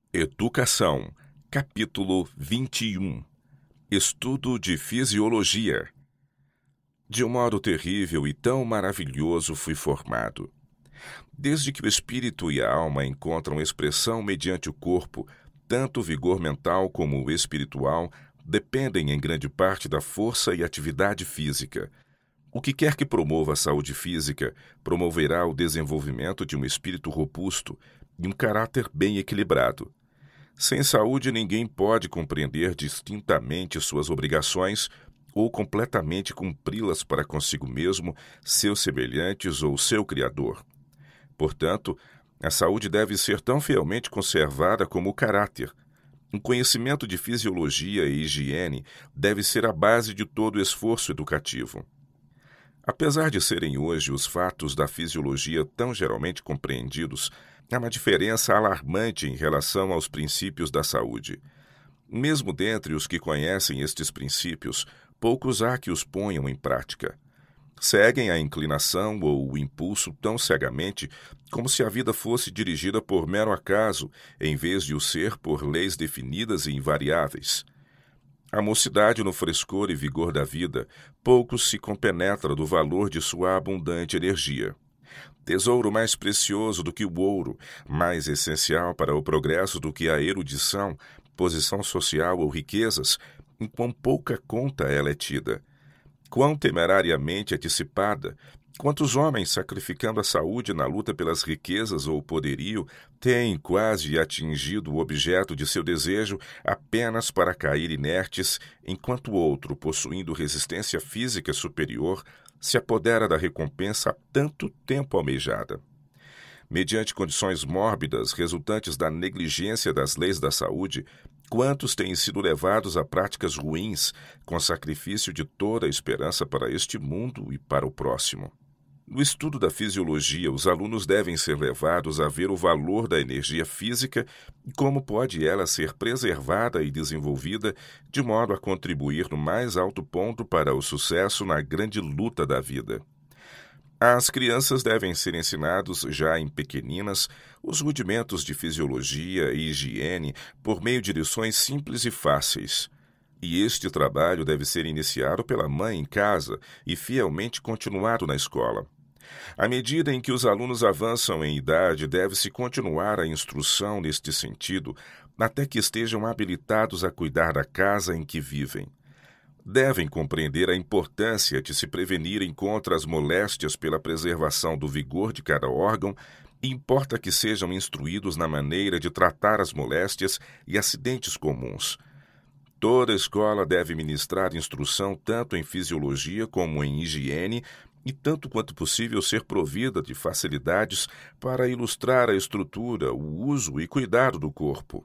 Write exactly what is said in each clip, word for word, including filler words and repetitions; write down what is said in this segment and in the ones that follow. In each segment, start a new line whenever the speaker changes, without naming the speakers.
Educação, capítulo vinte e um. Estudo de Fisiologia. De um modo terrível e tão maravilhoso fui formado. Desde que o espírito e a alma encontram expressão mediante o corpo, tanto o vigor mental como o espiritual dependem em grande parte da força e atividade física. O que quer que promova a saúde física, promoverá o desenvolvimento de um espírito robusto e um caráter bem equilibrado. Sem saúde, ninguém pode compreender distintamente suas obrigações ou completamente cumpri-las para consigo mesmo, seus semelhantes ou seu Criador. Portanto, a saúde deve ser tão fielmente conservada como o caráter. Um conhecimento de fisiologia e higiene deve ser a base de todo o esforço educativo. Apesar de serem hoje os fatos da fisiologia tão geralmente compreendidos, há uma diferença alarmante em relação aos princípios da saúde. Mesmo dentre os que conhecem estes princípios, poucos há que os ponham em prática. Seguem a inclinação ou o impulso tão cegamente como se a vida fosse dirigida por mero acaso, em vez de o ser por leis definidas e invariáveis. A mocidade no frescor e vigor da vida, pouco se compenetra do valor de sua abundante energia. Tesouro mais precioso do que o ouro, mais essencial para o progresso do que a erudição, posição social ou riquezas, em quão pouca conta ela é tida. Quão temerariamente é dissipada, quantos homens, sacrificando a saúde na luta pelas riquezas ou poderio, têm quase atingido o objeto de seu desejo apenas para cair inertes, enquanto o outro, possuindo resistência física superior, se apodera da recompensa há tanto tempo almejada. Mediante condições mórbidas resultantes da negligência das leis da saúde, quantos têm sido levados a práticas ruins, com sacrifício de toda a esperança para este mundo e para o próximo? No estudo da fisiologia, os alunos devem ser levados a ver o valor da energia física e como pode ela ser preservada e desenvolvida de modo a contribuir no mais alto ponto para o sucesso na grande luta da vida. As crianças devem ser ensinados, já em pequeninas, os rudimentos de fisiologia e higiene por meio de lições simples e fáceis. E este trabalho deve ser iniciado pela mãe em casa e fielmente continuado na escola. À medida em que os alunos avançam em idade, deve-se continuar a instrução neste sentido, até que estejam habilitados a cuidar da casa em que vivem. Devem compreender a importância de se prevenirem contra as moléstias pela preservação do vigor de cada órgão, e importa que sejam instruídos na maneira de tratar as moléstias e acidentes comuns. Toda escola deve ministrar instrução tanto em fisiologia como em higiene, e tanto quanto possível ser provida de facilidades para ilustrar a estrutura, o uso e cuidado do corpo.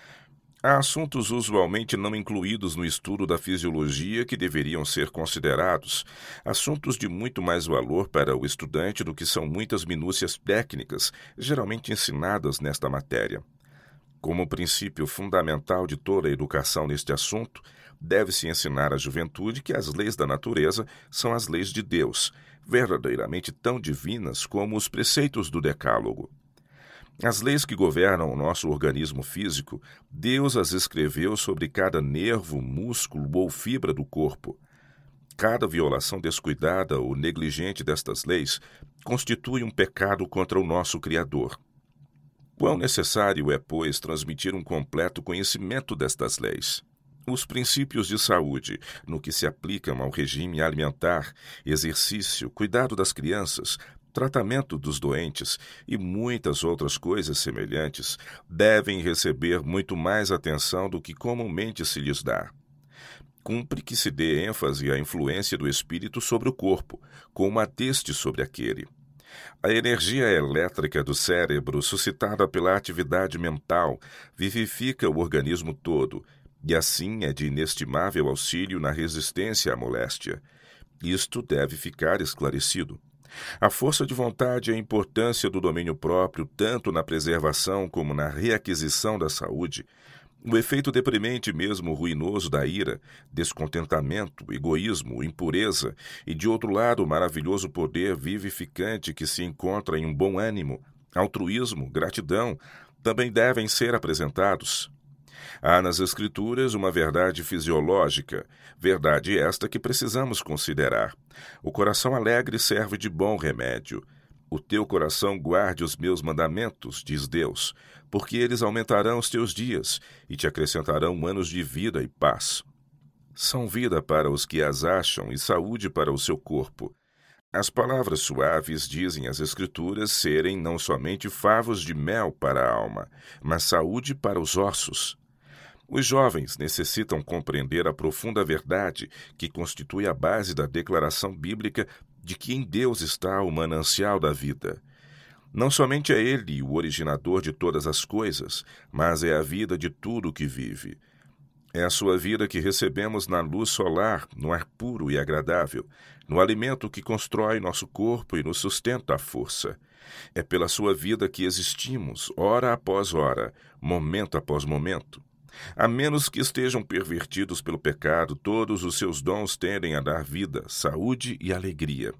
Há assuntos usualmente não incluídos no estudo da fisiologia que deveriam ser considerados, assuntos de muito mais valor para o estudante do que são muitas minúcias técnicas, geralmente ensinadas nesta matéria. Como princípio fundamental de toda a educação neste assunto, deve-se ensinar à juventude que as leis da natureza são as leis de Deus, verdadeiramente tão divinas como os preceitos do Decálogo. As leis que governam o nosso organismo físico, Deus as escreveu sobre cada nervo, músculo ou fibra do corpo. Cada violação descuidada ou negligente destas leis constitui um pecado contra o nosso Criador. Quão necessário é, pois, transmitir um completo conhecimento destas leis? Os princípios de saúde, no que se aplicam ao regime alimentar, exercício, cuidado das crianças, tratamento dos doentes e muitas outras coisas semelhantes, devem receber muito mais atenção do que comumente se lhes dá. Cumpre que se dê ênfase à influência do espírito sobre o corpo, como a deste sobre aquele. A energia elétrica do cérebro, suscitada pela atividade mental, vivifica o organismo todo, e assim é de inestimável auxílio na resistência à moléstia. Isto deve ficar esclarecido. A força de vontade e a importância do domínio próprio, tanto na preservação como na reaquisição da saúde, o efeito deprimente mesmo ruinoso da ira, descontentamento, egoísmo, impureza e, de outro lado, o maravilhoso poder vivificante que se encontra em um bom ânimo, altruísmo, gratidão, também devem ser apresentados. Há nas Escrituras uma verdade fisiológica, verdade esta que precisamos considerar. O coração alegre serve de bom remédio. O teu coração guarde os meus mandamentos, diz Deus, porque eles aumentarão os teus dias e te acrescentarão anos de vida e paz. São vida para os que as acham e saúde para o seu corpo. As palavras suaves dizem as Escrituras serem não somente favos de mel para a alma, mas saúde para os ossos. Os jovens necessitam compreender a profunda verdade que constitui a base da declaração bíblica de que em Deus está o manancial da vida. Não somente é Ele o originador de todas as coisas, mas é a vida de tudo o que vive. É a sua vida que recebemos na luz solar, no ar puro e agradável, no alimento que constrói nosso corpo e nos sustenta a força. É pela sua vida que existimos, hora após hora, momento após momento. A menos que estejam pervertidos pelo pecado, todos os seus dons tendem a dar vida, saúde e alegria.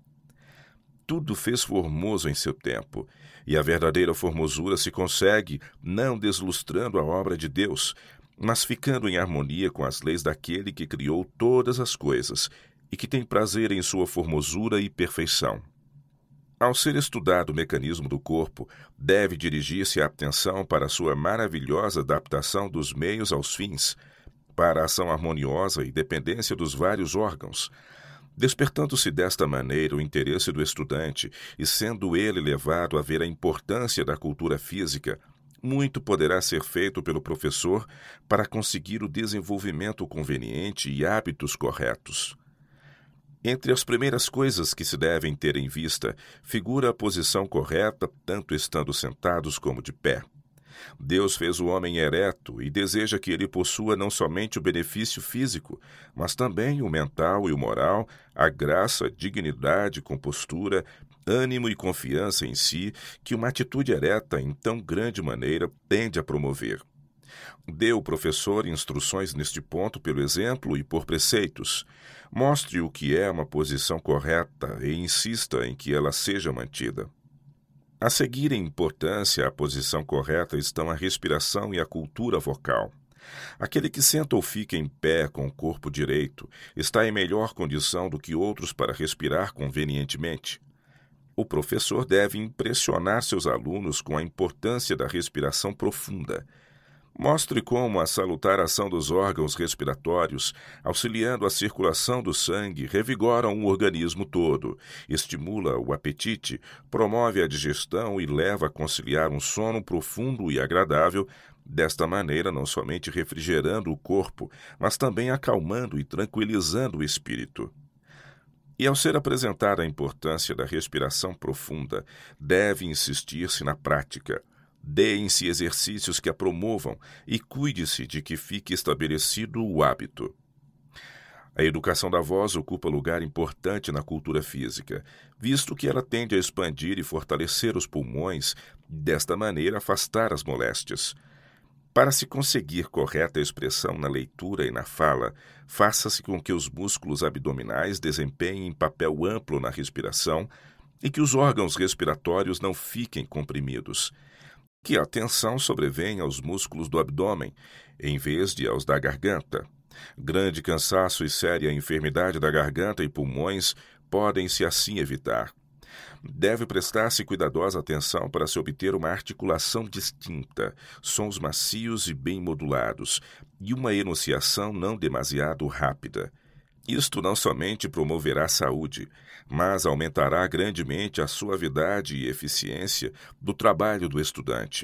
Tudo fez formoso em seu tempo, e a verdadeira formosura se consegue não deslustrando a obra de Deus, mas ficando em harmonia com as leis daquele que criou todas as coisas e que tem prazer em sua formosura e perfeição. Ao ser estudado o mecanismo do corpo, deve dirigir-se a atenção para a sua maravilhosa adaptação dos meios aos fins, para a ação harmoniosa e dependência dos vários órgãos. Despertando-se desta maneira o interesse do estudante e sendo ele levado a ver a importância da cultura física, muito poderá ser feito pelo professor para conseguir o desenvolvimento conveniente e hábitos corretos. Entre as primeiras coisas que se devem ter em vista, figura a posição correta, tanto estando sentados como de pé. Deus fez o homem ereto e deseja que ele possua não somente o benefício físico, mas também o mental e o moral, a graça, dignidade, compostura, ânimo e confiança em si, que uma atitude ereta em tão grande maneira tende a promover. Dê ao professor instruções neste ponto pelo exemplo e por preceitos. Mostre o que é uma posição correta e insista em que ela seja mantida. A seguir em importância à posição correta estão a respiração e a cultura vocal. Aquele que senta ou fica em pé com o corpo direito está em melhor condição do que outros para respirar convenientemente. O professor deve impressionar seus alunos com a importância da respiração profunda. Mostre como a salutar ação dos órgãos respiratórios, auxiliando a circulação do sangue, revigora um organismo todo, estimula o apetite, promove a digestão e leva a conciliar um sono profundo e agradável, desta maneira não somente refrigerando o corpo, mas também acalmando e tranquilizando o espírito. E ao ser apresentada a importância da respiração profunda, deve insistir-se na prática. Deem-se exercícios que a promovam e cuide-se de que fique estabelecido o hábito. A educação da voz ocupa lugar importante na cultura física, visto que ela tende a expandir e fortalecer os pulmões, e desta maneira afastar as moléstias. Para se conseguir correta expressão na leitura e na fala, faça-se com que os músculos abdominais desempenhem papel amplo na respiração e que os órgãos respiratórios não fiquem comprimidos. Que a tensão sobrevenha aos músculos do abdômen, em vez de aos da garganta. Grande cansaço e séria enfermidade da garganta e pulmões podem-se assim evitar. Deve prestar-se cuidadosa atenção para se obter uma articulação distinta, sons macios e bem modulados, e uma enunciação não demasiado rápida. Isto não somente promoverá a saúde, mas aumentará grandemente a suavidade e eficiência do trabalho do estudante.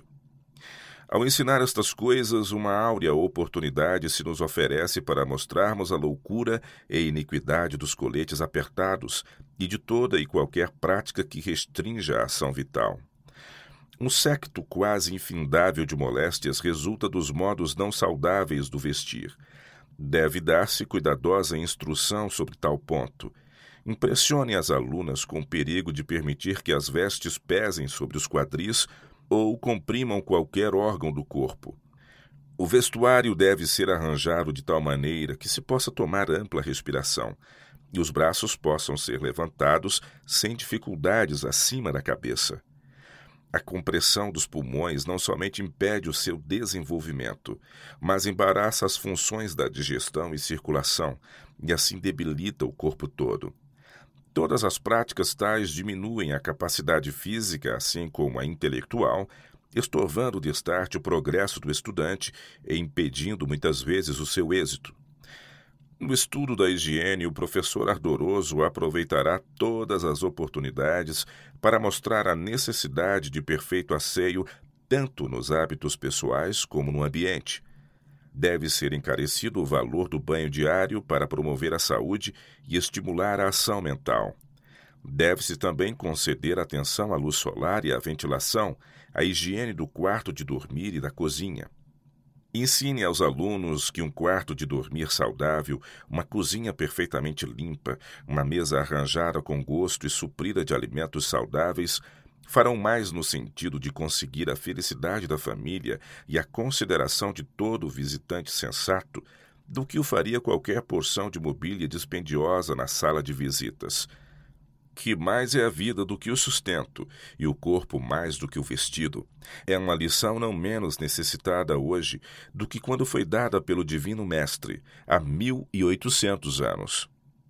Ao ensinar estas coisas, uma áurea oportunidade se nos oferece para mostrarmos a loucura e iniquidade dos coletes apertados e de toda e qualquer prática que restrinja a ação vital. Um séquito quase infindável de moléstias resulta dos modos não saudáveis do vestir. Deve dar-se cuidadosa instrução sobre tal ponto. Impressione as alunas com o perigo de permitir que as vestes pesem sobre os quadris ou comprimam qualquer órgão do corpo. O vestuário deve ser arranjado de tal maneira que se possa tomar ampla respiração e os braços possam ser levantados sem dificuldades acima da cabeça. A compressão dos pulmões não somente impede o seu desenvolvimento, mas embaraça as funções da digestão e circulação, e assim debilita o corpo todo. Todas as práticas tais diminuem a capacidade física, assim como a intelectual, estorvando de start o progresso do estudante e impedindo muitas vezes o seu êxito. No estudo da higiene, o professor ardoroso aproveitará todas as oportunidades para mostrar a necessidade de perfeito asseio tanto nos hábitos pessoais como no ambiente. Deve ser encarecido o valor do banho diário para promover a saúde e estimular a ação mental. Deve-se também conceder atenção à luz solar e à ventilação, à higiene do quarto de dormir e da cozinha. Ensine aos alunos que um quarto de dormir saudável, uma cozinha perfeitamente limpa, uma mesa arranjada com gosto e suprida de alimentos saudáveis farão mais no sentido de conseguir a felicidade da família e a consideração de todo visitante sensato do que o faria qualquer porção de mobília dispendiosa na sala de visitas. Que mais é a vida do que o sustento, e o corpo mais do que o vestido, é uma lição não menos necessitada hoje do que quando foi dada pelo Divino Mestre, há mil e oitocentos anos.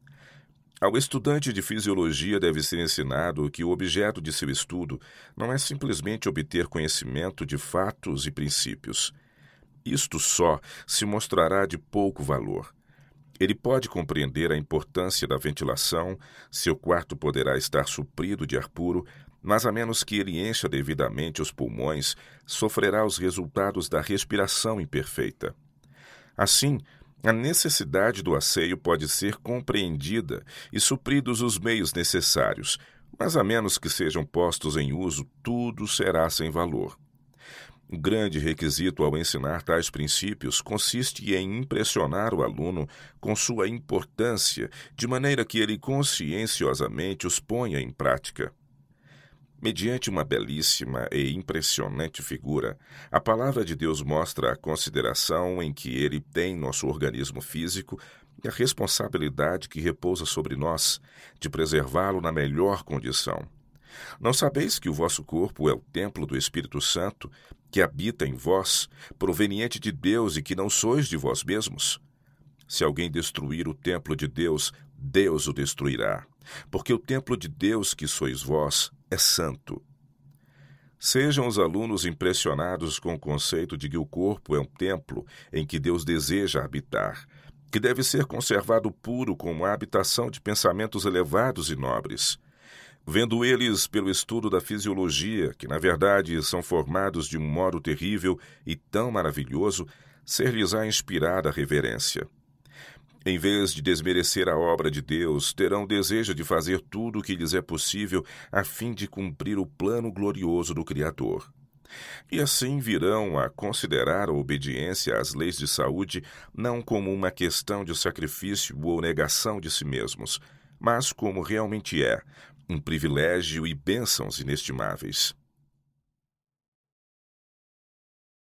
Ao estudante de fisiologia deve ser ensinado que o objeto de seu estudo não é simplesmente obter conhecimento de fatos e princípios. Isto só se mostrará de pouco valor. Ele pode compreender a importância da ventilação, seu quarto poderá estar suprido de ar puro, mas a menos que ele encha devidamente os pulmões, sofrerá os resultados da respiração imperfeita. Assim, a necessidade do asseio pode ser compreendida e supridos os meios necessários, mas a menos que sejam postos em uso, tudo será sem valor. O grande requisito ao ensinar tais princípios consiste em impressionar o aluno com sua importância, de maneira que ele conscienciosamente os ponha em prática. Mediante uma belíssima e impressionante figura, a palavra de Deus mostra a consideração em que ele tem nosso organismo físico e a responsabilidade que repousa sobre nós de preservá-lo na melhor condição. Não sabeis que o vosso corpo é o templo do Espírito Santo, que habita em vós, proveniente de Deus e que não sois de vós mesmos? Se alguém destruir o templo de Deus, Deus o destruirá, porque o templo de Deus que sois vós é santo. Sejam os alunos impressionados com o conceito de que o corpo é um templo em que Deus deseja habitar, que deve ser conservado puro como a habitação de pensamentos elevados e nobres. Vendo eles pelo estudo da fisiologia, que na verdade são formados de um modo terrível e tão maravilhoso, ser-lhes-á inspirada a reverência. Em vez de desmerecer a obra de Deus, terão desejo de fazer tudo o que lhes é possível a fim de cumprir o plano glorioso do Criador. E assim virão a considerar a obediência às leis de saúde não como uma questão de sacrifício ou negação de si mesmos, mas como realmente é, um privilégio e bênçãos inestimáveis.